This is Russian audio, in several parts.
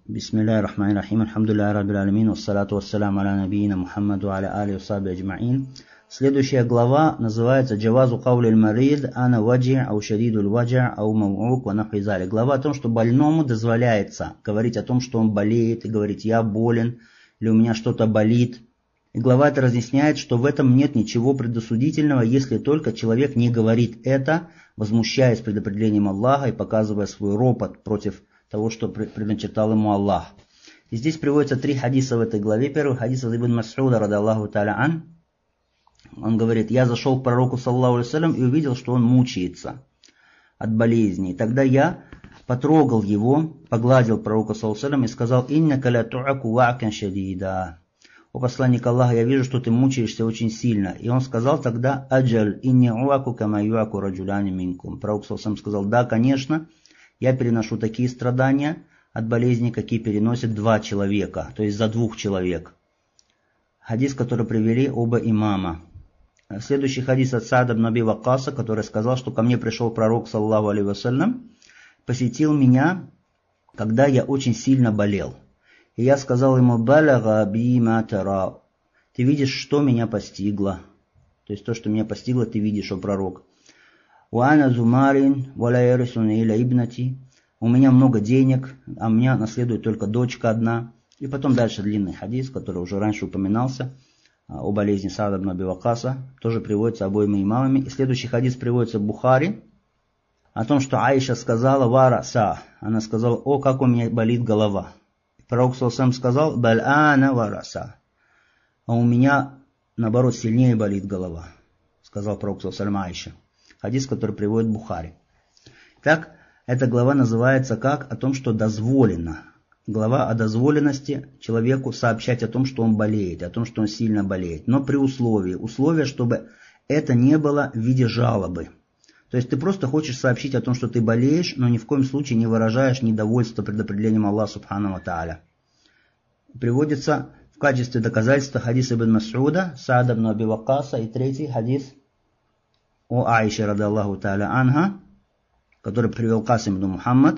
Бисмиллахи рахмани рахим, алхамдулиллахи раббил алямин, вассалату вассаляму аля набийина Мухаммаду аля али вассаби аджмаин. Следующая глава называется «Джавазу каулиль марид, ана ваджи, ау шадидуль ваджа, ау мау'ук, ва нахви залик». Глава о том, что больному дозволяется говорить о том, что он болеет, и говорить «я болен», или «у меня что-то болит». И глава это разъясняет, что в этом нет ничего предосудительного, если только человек не говорит это, возмущаясь предопределением Аллаха и показывая свой ропот против того, что предначертал ему Аллах. И здесь приводятся 3 хадиса в этой главе. Первый хадис от Ибн Мас'уда, радаллаху та'аля ан. Он говорит: я зашел к пророку, саллаллаху алейхи вассалям, и увидел, что он мучается от болезни. И тогда я потрогал его, погладил пророка, саллаллаху алейхи вассалям, и сказал: иннака ля ту'аку ва'кан шадида. О посланник Аллаха, я вижу, что ты мучаешься очень сильно. И он сказал тогда: аджаль инни уаку кама юаку раджуляни минкум. Пророк, саллаллаху алейхи вассалям, сказал: да, конечно, я переношу такие страдания от болезни, какие переносят 2 человека, то есть за 2 человек. Хадис, который привели оба имама. Следующий хадис от Саад ибн Аби Ваккаса, который сказал, что ко мне пришел пророк, саллаллаху алейхи вассалям, посетил меня, когда я очень сильно болел. И я сказал ему: балага би ма тара. Ты видишь, что меня постигло. То есть то, что меня постигло, ты видишь, о пророк. Уана зумарин валя ярисун иля ибнати. У меня много денег, а меня наследует только дочка одна. И потом дальше длинный хадис, который уже раньше упоминался, о болезни Саада ибн Аби Ваккаса, тоже приводится обоими имамами. И следующий хадис приводится в Бухари, о том, что Аиша сказала: вараса. Она сказала: о, как у меня болит голова. Пророк саллаллаху сказал: баль ана вараса. А у меня, наоборот, сильнее болит голова, сказал пророк саллаллаху Аише. Хадис, который приводит Бухари. Так, эта глава называется как? О том, что дозволено. Глава о дозволенности человеку сообщать о том, что он болеет, о том, что он сильно болеет. Но при условие, чтобы это не было в виде жалобы. То есть ты просто хочешь сообщить о том, что ты болеешь, но ни в коем случае не выражаешь недовольство предопределением Аллаха субхану ва тааля. Приводится в качестве доказательства хадис ибн Мас'уда, Саад ибн Аби Ваккаса, и третий хадис о Аише, радаллаху тааля анха, который привел Касим ибн Мухаммад.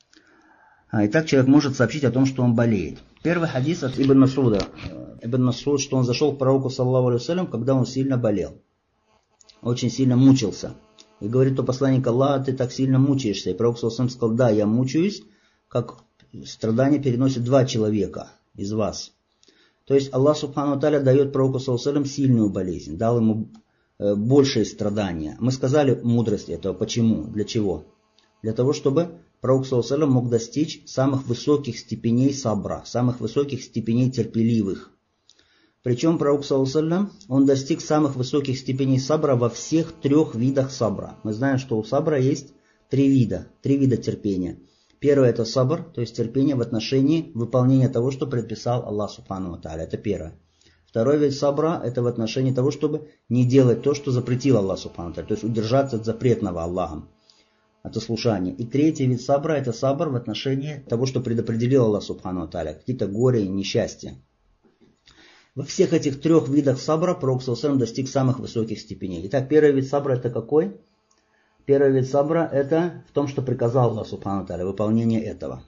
И так человек может сообщить о том, что он болеет. Первый хадис от Ибн Мас'уда. Ибн Мас'уд, что он зашел к пророку, саллаллаху алейхи вассалям, когда он сильно болел. Очень сильно мучился. И говорит: о посланник Аллаха, ты так сильно мучаешься. И пророк, саллаллаху алейхи вассалям, сказал: да, я мучаюсь, как страдания переносят 2 человека из вас. То есть Аллах субхану ва тааля дает пророку, саллаллаху алейхи вассалям, сильную болезнь, дал ему большие страдания. Мы сказали мудрость этого. Почему? Для чего? Для того, чтобы пророк, саллаллаху алейхи вассалям, мог достичь самых высоких степеней сабра, самых высоких степеней терпеливых. Причем пророк, саллаллаху алейхи вассалям, он достиг самых высоких степеней сабра во всех 3 видах сабра. Мы знаем, что у сабра есть 3 вида терпения. Первое — это сабр, то есть терпение в отношении выполнения того, что предписал Аллах субхану ва тааля. Это первое. Второй вид сабра — это в отношении того, чтобы не делать то, что запретил Аллах субхану ва тааля, то есть удержаться от запретного Аллахом, от ослушания. И третий вид сабра — это сабр в отношении того, что предопределил Аллах субхану ва тааля, какие-то горе и несчастья. Во всех этих 3 видах сабра пророк саллаллаху алейхи ва саллям достиг самых высоких степеней. Итак, первый вид сабра — это какой? Первый вид сабра — это в том, что приказал Аллах субхану ва тааля, выполнение этого.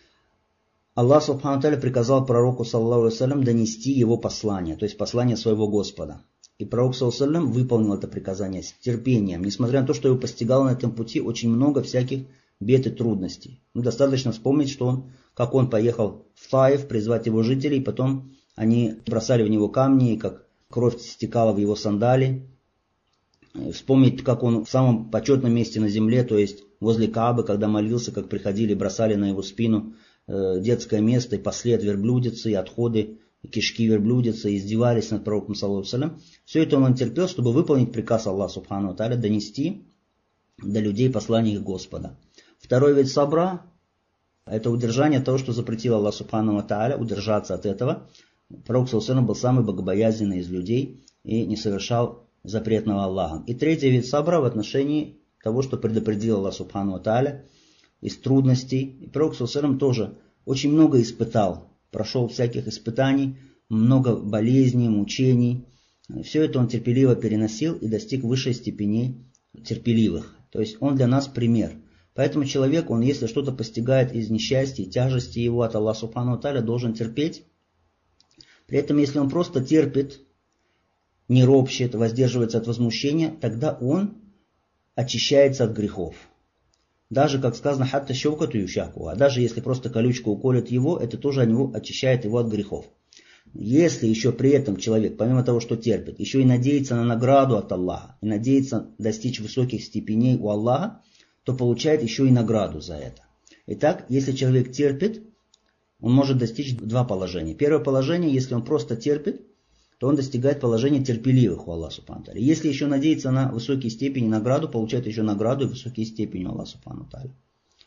Аллах субхану ва тааля приказал пророку, саллаллаху алейхи ва саллям, донести его послание, то есть послание своего Господа. И пророк, саллаллаху алейхи ва саллям, выполнил это приказание с терпением, несмотря на то, что его постигало на этом пути очень много всяких бед и трудностей. Достаточно вспомнить, как он поехал в Таиф призвать его жителей, потом они бросали в него камни, и как кровь стекала в его сандали. Вспомнить, как он в самом почетном месте на земле, то есть возле Каабы, когда молился, как приходили, бросали на его спину детское место, и пасли от верблюдицы, и отходы, и кишки верблюдицы, и издевались над пророком, саллаллаху алейхи ва саллям. Все это он терпел, чтобы выполнить приказ Аллаха субхану ва тааля, донести до людей послание их Господа. Второй вид сабра — это удержание от того, что запретил Аллах субхану ва тааля, удержаться от этого. Пророк, саллаллаху алейхи ва саллям, был самый богобоязненный из людей и не совершал запретного Аллахом. И третий вид сабра в отношении того, что предопределил Аллах субхану ва тааля, из трудностей. И пророк, саллаллаху алейхи ва саллям, тоже очень много испытал, прошел всяких испытаний, много болезней, мучений. Все это он терпеливо переносил и достиг высшей степени терпеливых. То есть он для нас пример. Поэтому человек, он если что-то постигает из несчастья и тяжести его от Аллаха Субхану ва Тааля, должен терпеть. При этом, если он просто терпит, не ропщет, воздерживается от возмущения, тогда он очищается от грехов. Даже, как сказано, хатта щевкату юшаку, а даже если просто колючка уколет его, это тоже очищает его от грехов. Если еще при этом человек, помимо того, что терпит, еще и надеется на награду от Аллаха, и надеется достичь высоких степеней у Аллаха, то получает еще и награду за это. Итак, если человек терпит, он может достичь два положения. Первое положение, если он просто терпит, то он достигает положения терпеливых у Аллаха Субхану ва Тааля. Если еще надеется на высокие степени награду, получает еще награду и высокие степени у Аллаха Субхану ва Тааля.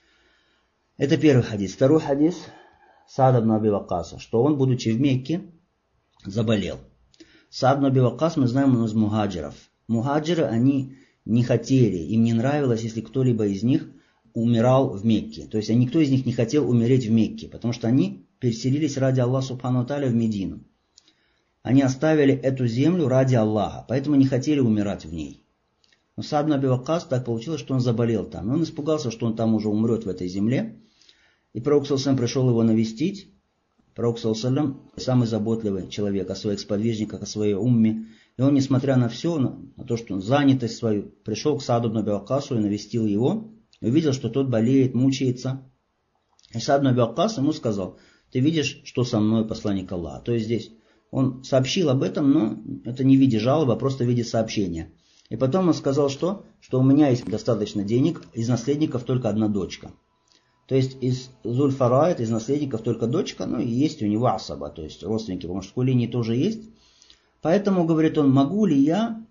Это первый хадис. Второй хадис Саад ибн Аби Ваккаса, что он, будучи в Мекке, заболел. Саад ибн Аби Ваккас, мы знаем, он из мухаджиров. Мухаджиры, они не хотели, им не нравилось, если кто-либо из них умирал в Мекке. То есть никто из них не хотел умереть в Мекке, потому что они переселились ради Аллаха Субхану ва Тааля в Медину. Они оставили эту землю ради Аллаха, поэтому не хотели умирать в ней. Но Саад ибн Аби Ваккас, так получилось, что он заболел там. И он испугался, что он там уже умрет в этой земле. И пророк ﷺ пришел его навестить. Пророк ﷺ самый заботливый человек о своих сподвижниках, о своей умме. И он, несмотря на все, на то, что он занятость свою, пришел к Сааду ибн Аби Ваккасу и навестил его. И увидел, что тот болеет, мучается. И Саад ибн Аби Ваккас ему сказал: ты видишь, что со мной посланник Аллаха. То есть здесь он сообщил об этом, но это не в виде жалобы, а просто в виде сообщения. И потом он сказал, что у меня есть достаточно денег, из наследников только одна дочка. То есть из Зуль-Фарайд, из наследников только дочка, и есть у него асаба, то есть родственники по мужской линии тоже есть. Поэтому, говорит он, могу ли я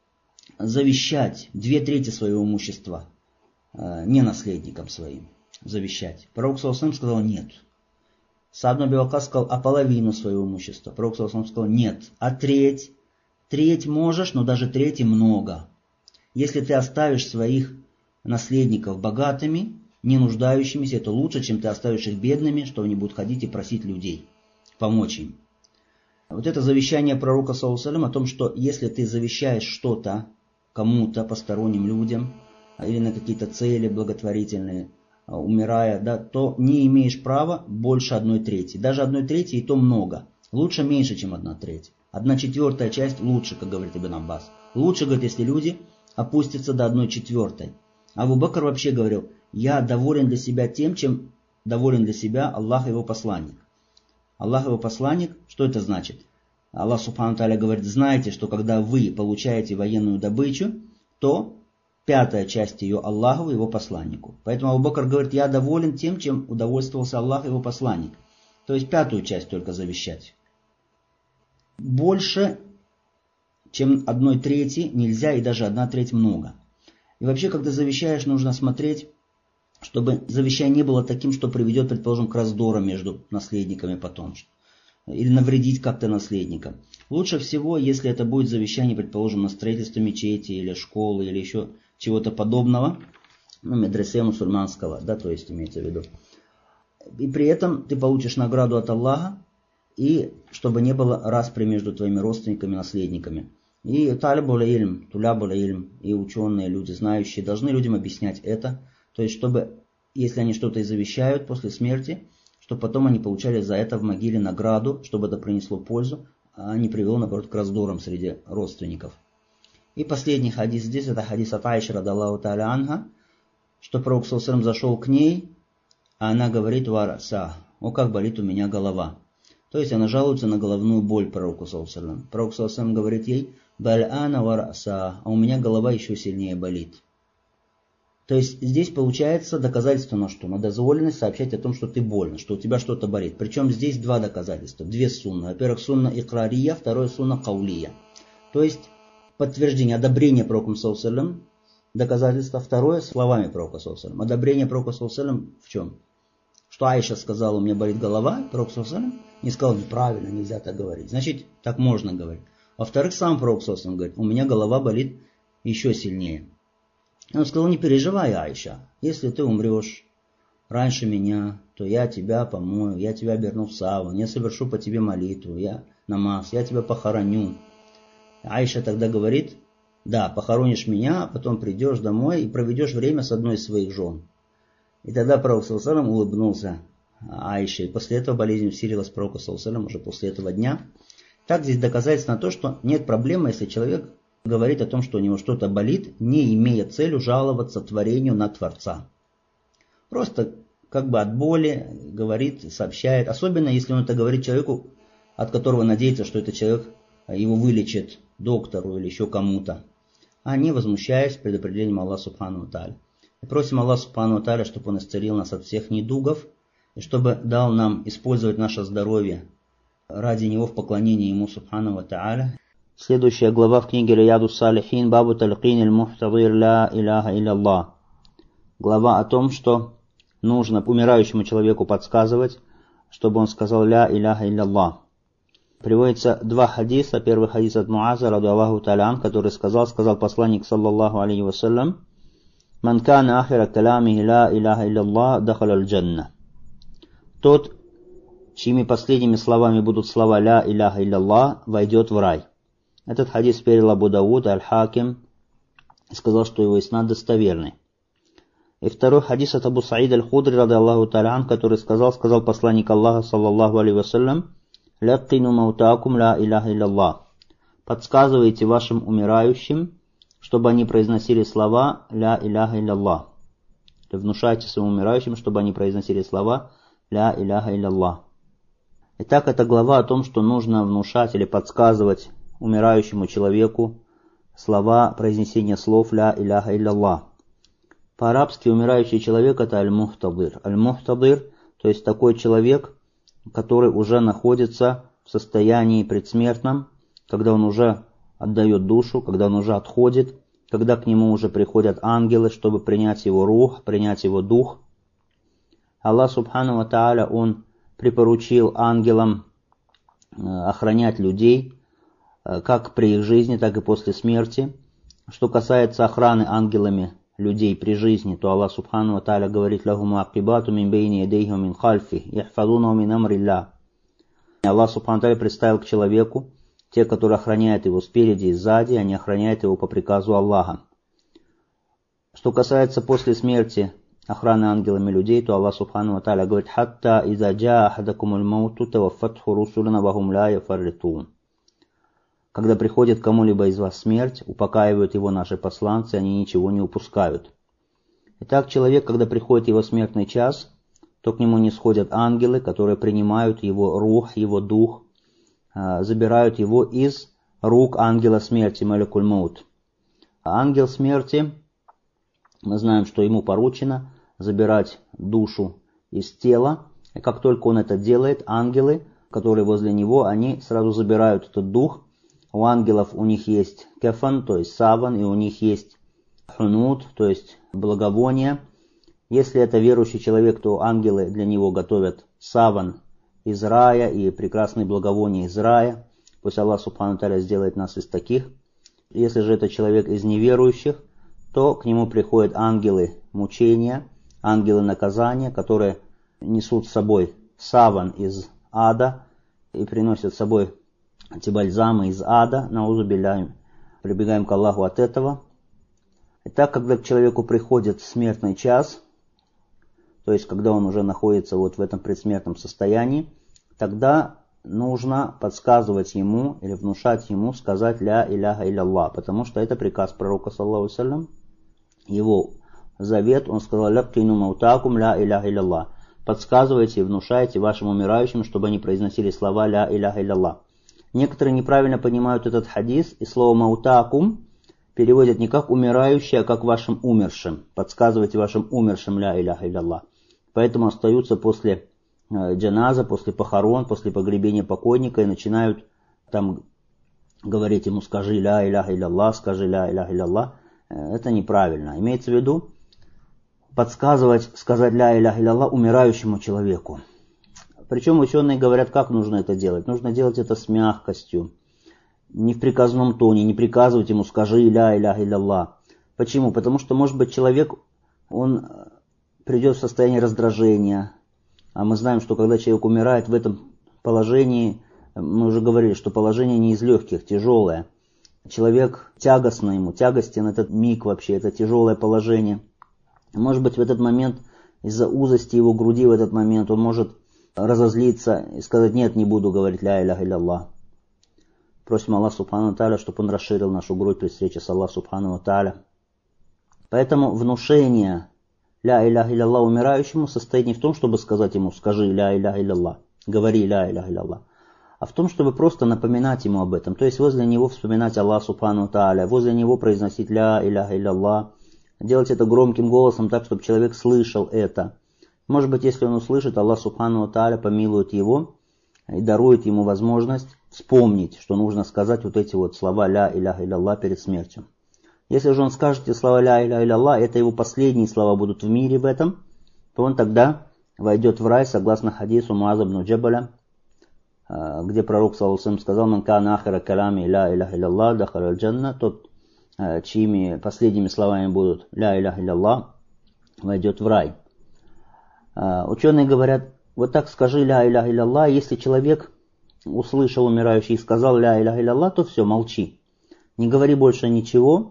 завещать 2/3 своего имущества не наследникам своим, завещать? Пророк ﷺ сказал нет. Саад ибн Аби Ваккас сказал, а половину своего имущества? Пророк ﷺ сказал нет, а треть? Треть можешь, но даже трети много. Если ты оставишь своих наследников богатыми, не нуждающимися, это лучше, чем ты оставишь их бедными, что они будут ходить и просить людей, помочь им. Вот это завещание пророка ﷺ о том, что если ты завещаешь что-то кому-то, посторонним людям, или на какие-то цели благотворительные, умирая, то не имеешь права больше 1/3. Даже 1/3 и то много. Лучше меньше, чем 1/3. 1/4 часть лучше, как говорит Ибн Аббас. Лучше, говорит, если люди опустятся до 1/4. Абу Бакр вообще говорил, я доволен для себя тем, чем доволен для себя Аллах и его посланник. Аллах и его посланник, что это значит? Аллах Субхану ва Тааля говорит, знайте, что когда вы получаете военную добычу, то 5 часть ее Аллаху и его посланнику. Поэтому Абу Бакр говорит, я доволен тем, чем удовольствовался Аллах и его посланник. То есть 5 часть только завещать. Больше, чем 1/3 нельзя, и даже 1/3 много. И вообще, когда завещаешь, нужно смотреть, чтобы завещание не было таким, что приведет, предположим, к раздорам между наследниками потом. Или навредить как-то наследникам. Лучше всего, если это будет завещание, предположим, на строительство мечети или школы, или еще чего-то подобного, медресе мусульманского, то есть имеется в виду. И при этом ты получишь награду от Аллаха, и чтобы не было распри между твоими родственниками и наследниками. И талибул ильм, тулябул ильм, и ученые, люди знающие, должны людям объяснять это. То есть, чтобы, если они что-то и завещают после смерти, чтобы потом они получали за это в могиле награду, чтобы это принесло пользу, а не привело, наоборот, к раздорам среди родственников. И последний хадис здесь, это хадис от Аиши радаллаху тааля анха, что пророк ﷺ зашел к ней, а она говорит, вараса, о, как болит у меня голова. То есть она жалуется на головную боль пророку ﷺ. Пророк ﷺ говорит ей, баль-ана вараса, а у меня голова еще сильнее болит. То есть здесь получается доказательство на что? На дозволенность сообщать о том, что ты больна, что у тебя что-то болит. Причем здесь два доказательства, две сунны. Во-первых, сунна икрария, второе сунна каулия. То есть подтверждение, одобрение пророка ﷺ, доказательство. Второе словами пророка ﷺ. Одобрение пророка ﷺ в чем? Что Аиша сказала, у меня болит голова, пророк ﷺ не сказал, неправильно, нельзя так говорить. Значит, так можно говорить. Во-вторых, сам пророк ﷺ говорит, у меня голова болит еще сильнее. Он сказал, не переживай, Аиша, если ты умрешь раньше меня, то я тебя помою, я тебя оберну в саван, я совершу по тебе молитву, я намаз, я тебя похороню. Аиша тогда говорит, да, похоронишь меня, а потом придешь домой и проведешь время с одной из своих жен. И тогда Пророк саллаллаху алейхи ва саллям улыбнулся Аише. И после этого болезнь усилилась Пророку саллаллаху алейхи ва саллям уже после этого дня. Так здесь доказательство на то, что нет проблемы, если человек говорит о том, что у него что-то болит, не имея целью жаловаться творению на Творца. Просто как бы от боли говорит, сообщает. Особенно если он это говорит человеку, от которого надеется, что этот человек его вылечит, доктору или еще кому-то. А не возмущаясь предопределением Аллаха Субхану ва Тааля. И просим Аллаха Субхану ва Тааля, чтобы Он исцелил нас от всех недугов, и чтобы дал нам использовать наше здоровье ради Него в поклонении Ему Субхану ва Тааля. Следующая глава в книге Рияду Салихин, Бабу Талькин аль-Мухтадир ла иляха илля. Глава о том, что нужно умирающему человеку подсказывать, чтобы он сказал ля иляха илля. Приводится два хадиса. Первый хадис от Муаза, ради Аллаху та'аля, который сказал посланник саллаллаху алейхи вассалям: «Ман кана ахира каламихи ла иляха илля, дахаля аль-джанна». Тот, чьими последними словами будут слова ля иляха илля, войдет в рай. Этот хадис передал Абу Дауд, Аль-Хаким, и сказал, что его иснад достоверный. И второй хадис от Абу Саид Аль-Худри, ради Аллаху та'аля, который сказал посланник Аллаха, саллаллаху алейхи вассалям: «Ляккину маутакум ла иляха илля». Подсказывайте вашим умирающим, чтобы они произносили слова ля иляха илля. Внушайте своим умирающим, чтобы они произносили слова ля иляха илля. Итак, это глава о том, что нужно внушать или подсказывать умирающему человеку слова произнесения слов ля иляха илля. По-арабски умирающий человек — это аль-мухтадир. Аль-мухтадир, то есть такой человек, который уже находится в состоянии предсмертном, когда он уже отдает душу, когда он уже отходит, когда к нему уже приходят ангелы, чтобы принять его рух, принять его дух. Аллах Субхану ва Тааля, Он припоручил ангелам охранять людей, как при их жизни, так и после смерти. Что касается охраны ангелами людей при жизни, то Аллах Субхану ва Тааля говорит: «Лахуму акибату мин бейни ядейхи ва мин хальфи, яхфазуна мин амрилля». Аллах Субхану ва Тааля представил к человеку те, которые охраняют его спереди и сзади, они охраняют его по приказу Аллаха. Что касается после смерти охраны ангелами людей, то Аллах Субхану ва Тааля говорит: «Хатта иза джаа ахадакумуль мауту таваффатху русулуна ва хум ла яфарритун». Когда приходит кому-либо из вас смерть, упокаивают его наши посланцы, они ничего не упускают. Итак, человек, когда приходит его смертный час, то к нему нисходят ангелы, которые принимают его рух, его дух, забирают его из рук ангела смерти, Малякуль Маут. Ангел смерти, мы знаем, что ему поручено забирать душу из тела, и как только он это делает, ангелы, которые возле него, они сразу забирают этот дух. У ангелов у них есть кефан, то есть саван, и у них есть хунут, то есть благовоние. Если это верующий человек, то ангелы для него готовят саван из рая и прекрасные благовония из рая. Пусть Аллах Субхану ва Тааля сделает нас из таких. Если же это человек из неверующих, то к нему приходят ангелы мучения, ангелы наказания, которые несут с собой саван из ада и приносят с собой эти бальзамы из ада, наузу билляхи, прибегаем к Аллаху от этого. Итак, когда к человеку приходит смертный час, то есть когда он уже находится вот в этом предсмертном состоянии, тогда нужно подсказывать ему или внушать ему сказать ля иляха илля, потому что это приказ пророка, саллаллаху алейхи ва саллям, его завет, он сказал: «Ляккину маутакум ля иляха илля». Подсказывайте и внушайте вашим умирающим, чтобы они произносили слова ля иляха илля. Некоторые неправильно понимают этот хадис, и слово «маутакум» переводят не как «умирающий», а как «вашим умершим». Подсказывайте вашим умершим ля иляха илля. Поэтому остаются после джаназа, после похорон, после погребения покойника и начинают там говорить ему: «Скажи ля иляха илля, скажи ля иляха илля». Это неправильно. Имеется в виду подсказывать, сказать ля иляха илля умирающему человеку. Причем ученые говорят, как нужно это делать. Нужно делать это с мягкостью, не в приказном тоне, не приказывать ему: «Скажи ля иляха илля». Почему? Потому что, может быть, человек, он придет в состояние раздражения. А мы знаем, что когда человек умирает в этом положении, мы уже говорили, что положение не из легких, тяжелое. Человек тягостно ему, тягостен этот миг вообще, это тяжелое положение. Может быть, в этот момент из-за узости его груди в этот момент он может разозлиться и сказать: нет, не буду говорить ля иляха илля. Просим Аллаха Субхану ва Тааля, чтобы Он расширил нашу грудь при встрече с Аллахом Субхану ва Тааля. Поэтому внушение ля иляха илля умирающему состоит не в том, чтобы сказать ему: скажи ля иляха илля, говори ля иляха илля, а в том, чтобы просто напоминать ему об этом. То есть возле него вспоминать Аллаха Субхану ва Тааля, возле него произносить ля иляха илля, делать это громким голосом так, чтобы человек слышал это. Может быть, если он услышит, Аллах Субхану ва Тааля помилует его и дарует ему возможность вспомнить, что нужно сказать вот эти вот слова ля иляха илля перед смертью. Если же он скажет эти слова ля иляха илля, это его последние слова будут в мире в этом, то он тогда войдет в рай, согласно хадису Муаза ибн Джабаля, где пророк саллаллаху алейхи ва саллям сказал: «Ман кана ахира калями ля иляха илля дахаля аль-джанна», тот, чьими последними словами будут ля иляха илля, войдет в рай. Ученые говорят: вот так скажи ля иляха илля, если человек услышал умирающий и сказал ля иляха илля, то все, молчи. Не говори больше ничего,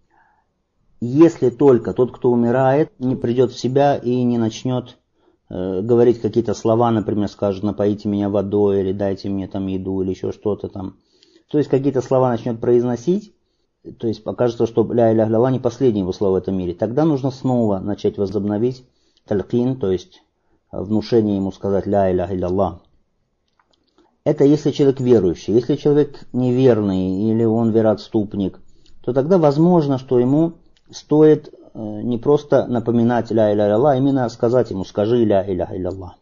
если только тот, кто умирает, не придет в себя и не начнет говорить какие-то слова, например, скажет: напоите меня водой, или дайте мне там еду, или еще что-то там. То есть какие-то слова начнет произносить, то есть покажется, что ля иляха илля не последние его слова в этом мире. Тогда нужно снова начать возобновить талькин, то есть внушение ему сказать ля иляха илля. Это если человек верующий. Если человек неверный или он вероотступник, то тогда возможно, что ему стоит не просто напоминать ля иляха илля, а именно сказать ему: скажи ля иляха илля.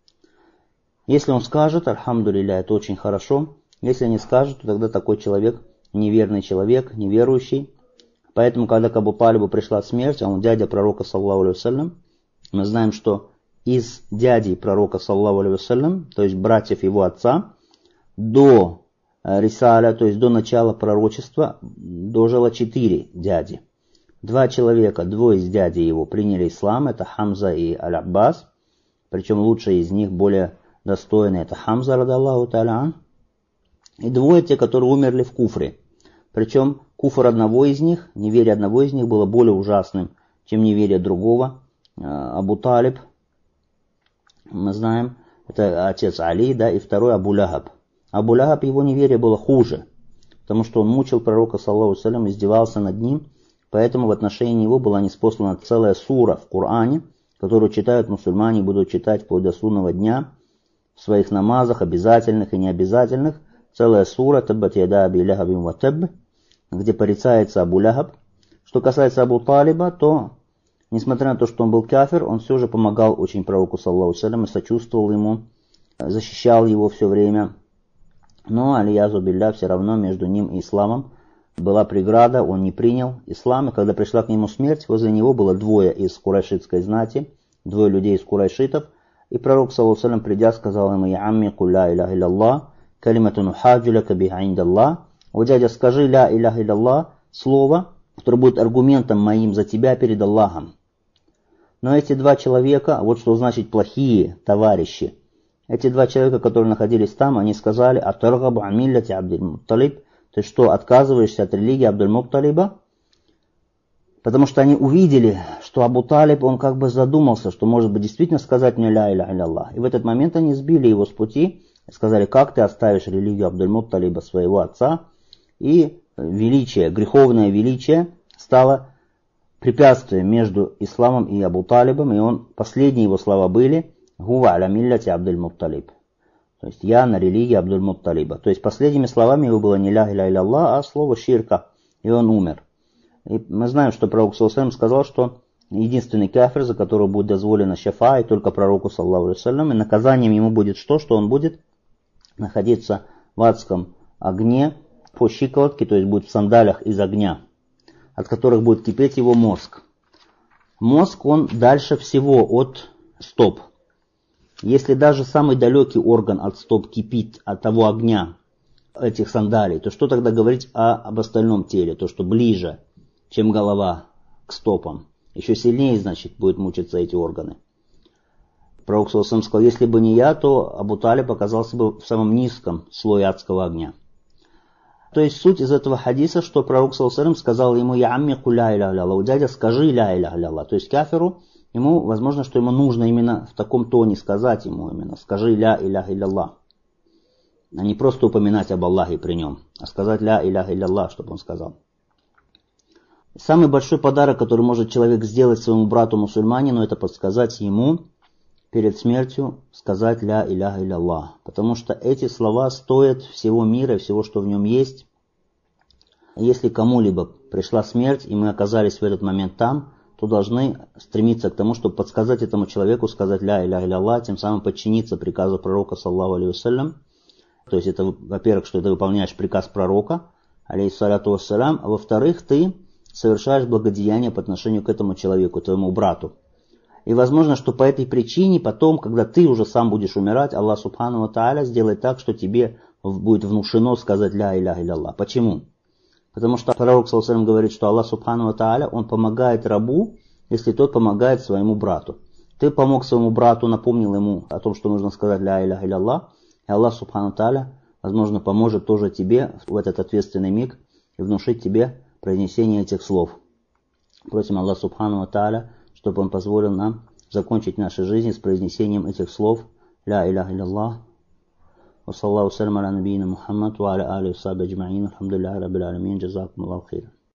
Если он скажет, альхамдулилля, это очень хорошо. Если не скажет, то тогда такой человек неверный человек, неверующий. Поэтому, когда к Абу Талибу пришла смерть, а он дядя пророка, саллаллаху алейхи ва саллям, мы знаем, что из дядей пророка, саллаллаху алейхи ва саллям, то есть братьев его отца, до рисаля, то есть до начала пророчества, дожило 4 дяди. 2 человека, 2 из дядей его приняли ислам, это Хамза и Аль-Аббас, причем лучший из них, более достойный, это Хамза, радаллаху та'аля ан, и 2 те, которые умерли в куфре. Причем куфр одного из них, неверие одного из них было более ужасным, чем неверие другого. Абу Талиб, мы знаем, это отец Али, да, и второй Абу Лахаб. Абу Лахаб, его неверие было хуже, потому что он мучил пророка, саллаллаху алейхи ва саллям, издевался над ним, поэтому в отношении него была ниспослана целая сура в Коране, которую читают мусульмане, будут читать вплоть до судного дня, в своих намазах, обязательных и необязательных, целая сура «Таббат яда аби лахабин ва табб», где порицается Абу Лахаб. Что касается Абу Талиба, то, несмотря на то, что он был кафир, он все же помогал очень пророку, саллаллаху алейхи ва саллям, и сочувствовал ему, защищал его все время. Но, алиязу билля, все равно между ним и исламом была преграда, он не принял ислам, и когда пришла к нему смерть, возле него было 2 из курайшитской знати, 2 людей из курайшитов, и пророк, саллаллаху алейхи ва саллям, придя, сказал ему: «Я амми куль ля иляха илля, калиматун ухаджу лака биха индаллах». «О, дядя, скажи ля иляха илля, слово, которое будет аргументом моим за тебя перед Аллахом». Но эти 2 человека, вот что значит плохие товарищи, эти 2 человека, которые находились там, они сказали: «Атаргабу ан миллати Абдуль-Мутталиб», ты что, отказываешься от религии Абдуль-Мутталиба? Потому что они увидели, что Абу Талиб, он как бы задумался, что может быть действительно сказать мне ля иляха илля. И в этот момент они сбили его с пути и сказали: как ты оставишь религию Абдуль-Мутталиба, своего отца? И величие, греховное величие стало препятствием между исламом и Абу Талибом, и он, последние его слова были: «Гува аля миллати Абдуль-Мутталиб». То есть я на религии Абдуль-Мутталиба. То есть последними словами его было не ля иляха илля, а слово ширка, и он умер. И мы знаем, что пророк, саллаллаху алейхи ва саллям, сказал, что единственный кафир, за которого будет дозволено шафа, и только пророку, саллаллаху алейхи ва саллям, и наказанием ему будет что он будет находиться в адском огне по щиколотке, то есть будет в сандалях из огня, от которых будет кипеть его мозг. Мозг, он дальше всего от стоп. Если даже самый далекий орган от стоп кипит от того огня этих сандалий, то что тогда говорить об остальном теле, то, что ближе, чем голова к стопам? Еще сильнее, значит, будет мучиться эти органы. Пророк саллаллаху алейхи ва саллям сказал: если бы не я, то Абу Талиб оказался бы в самом низком слое адского огня. То есть суть из этого хадиса, что пророк саллаллаху алейхи ва саллям сказал ему: «Я амми куль ля иляха илля, дядя, скажи ля иляха илля». То есть кафиру ему, возможно, что ему нужно именно в таком тоне сказать ему именно «скажи ля иляха илля-Аллах», а не просто упоминать об Аллахе при нем, а сказать ля иляха илля-Аллах, чтобы он сказал. Самый большой подарок, который может человек сделать своему брату-мусульманину, это подсказать ему перед смертью сказать ля иляха илля-Аллах. Потому что эти слова стоят всего мира и всего, что в нем есть. Если кому-либо пришла смерть, и мы оказались в этот момент там, то должны стремиться к тому, чтобы подсказать этому человеку сказать ля иляха илля-Аллах, тем самым подчиниться приказу пророка, саллаллаху алейхи вассалям. То есть это, во-первых, что ты выполняешь приказ пророка, алейхиссалату вассалям, а во-вторых, ты совершаешь благодеяние по отношению к этому человеку, твоему брату. И возможно, что по этой причине потом, когда ты уже сам будешь умирать, Аллах Субхану ва Тааля сделает так, что тебе будет внушено сказать ля иляха илля-Аллах. Почему? Потому что пророк саллаллаху алейхи говорит, что Аллах Субхану ва Тааля, он помогает рабу, если тот помогает своему брату. Ты помог своему брату, напомнил ему о том, что нужно сказать ля иляха илля-Аллах, и Аллах Субхану ва Тааля, возможно, поможет тоже тебе в этот ответственный миг и внушить тебе произнесение этих слов. Просим Аллах Субхану ва Тааля, чтобы Он позволил нам закончить нашу жизнь с произнесением этих слов ля иляха илля-Аллах. Ва саллаллаху салям аля набийна Мухаммад ва аля алихи ва сахбихи аджмаин. Алхамдулиллахи раббил алямин. Джазакумуллаху хейран.